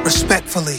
respectfully.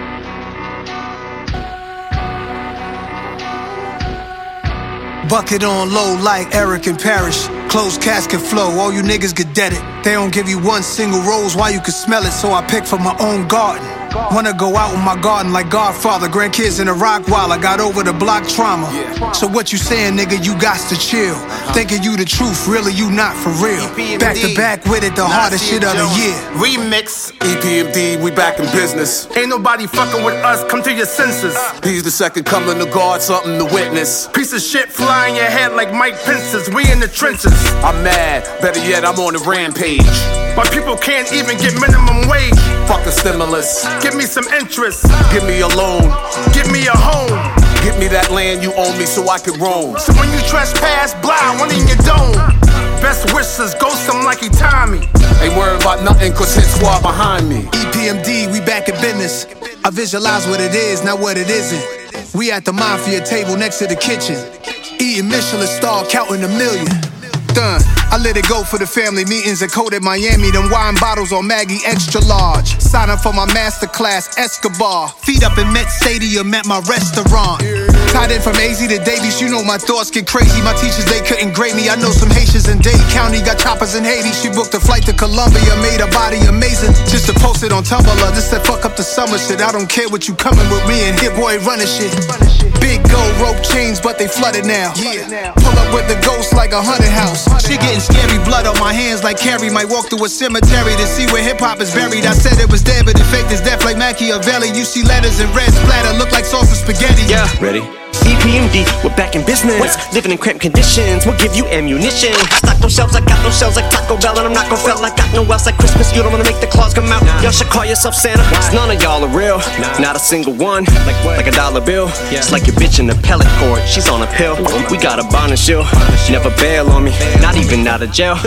Bucket on low like Eric and Parrish. Closed casket flow, all you niggas get deaded. They don't give you one single rose, why you can smell it, so I pick from my own garden. Wanna go out in my garden like Godfather. Grandkids in a rock while I got over the block trauma. So what you saying, nigga, you got to chill. Thinking you the truth, really you not for real. Back to back with it, the hardest shit of the year. Remix. EPMD, we back in business. Ain't nobody fucking with us, come to your senses. He's the second coming of God, something to witness. Piece of shit flying your head like Mike Pence's. We in the trenches. I'm mad, better yet, I'm on a rampage. My people can't even get minimum wage. Fuck a stimulus. Give me some interest. Give me a loan. Give me a home. Give me that land you own me so I can roam. So when you trespass, blind, one in your dome. Best wishes, go some like Itami. Ain't worried about nothing cause hit squad behind me. EPMD, we back in business. I visualize what it is, not what it isn't. We at the mafia table next to the kitchen. Eating Michelin star, counting a million. Done. I let it go for the family meetings at Code at Miami. Them wine bottles on Maggie extra large. Sign up for my masterclass, Escobar. Feet up in Met Stadium at my restaurant. Tied in from AZ to Davies, you know my thoughts get crazy. My teachers, they couldn't grade me. I know some Haitians in Dade County, got choppers in Haiti. She booked a flight to Colombia, made her body amazing. Just to post it on Tumblr, this that fuck up the summer shit. I don't care what you coming with me and Hit Boy running shit. Big gold rope chains, but they flooded now. Pull up with the ghost like a haunted house. She getting scary, blood on my hands like Carrie. Might walk through a cemetery to see where hip hop is buried. I said it was dead, but it faked as death like Machiavelli. You see letters in red splatter, look like sauce with spaghetti. Yeah, ready? EPMD, we're back in business. Living in cramped conditions, we'll give you ammunition. Stock those shelves, I got those shells like Taco Bell. And I'm not gon' fail, I got no else like Christmas. You don't wanna make the claws come out. Y'all should call yourself Santa, cause none of y'all are real. Not a single one, like a dollar bill. It's like your bitch in the pellet court, she's on a pill. We got a bond and shield, never bail on me, not even out of jail.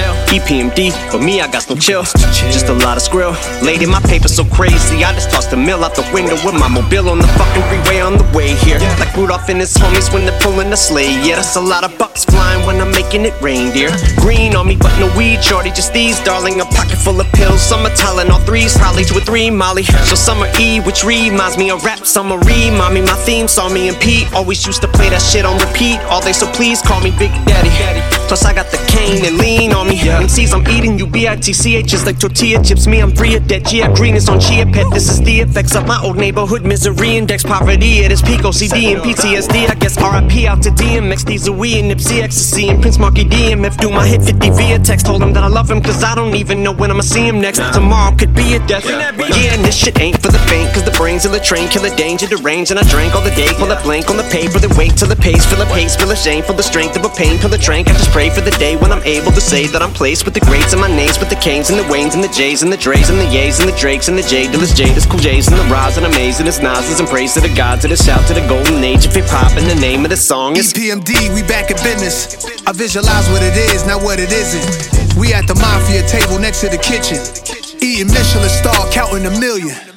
EPMD, but me, I got no chill, just a lot of skrill. Lady, my paper's so crazy, I just tossed the mill out the window with my mobile on the fucking freeway on the way here. Like Rudolph and his homies when they're pulling the sleigh. Yeah, that's a lot of bucks flying when I'm making it reindeer. Green on me, but no weed, shorty, just these, darling. A pocket full of pills, some are telling all threes, probably 2 or 3 Molly. So summer E, which reminds me of rap. Summer mommy, my theme saw me and Pete always used to play that shit on repeat all day, so please call me Big Daddy. Plus I got the cane and lean on me. MCs, I'm eating you BITCH is like tortilla chips. Me, I'm free of debt. Gia Green is on Chia Pet. This is the effects of my old neighborhood misery index. Poverty at its peak, OCD and PTSD. I guess RIP out to DMX, D's a we and Nipsey Ecstasy and Prince Marky DMF. Do my hit 50 via text. Told him that I love him cause I don't even know when I'ma see him next. Tomorrow could be a death. Yeah, and this shit ain't for the faint, cause the brains of the train kill a danger, deranged. And I drank all the day, pull a blank on the paper, then wait till the pace, fill a pace, feel a shame for the strength of a pain, pill a trank. I just pray for the day when I'm able to say that I'm placed with the greats and my names, with the Canes and the Waynes and the J's and the Dre's and the Ye's and the Drakes and the J Dillers, Jada's, Cool J's and the Roz and Amazing, it's Nas's, and praise to the gods, and a shout to the golden age of hip hop, and the name of the song is EPMD, we back in business. I visualize what it is, not what it isn't. We at the mafia table next to the kitchen, eating Michelin star, counting a million.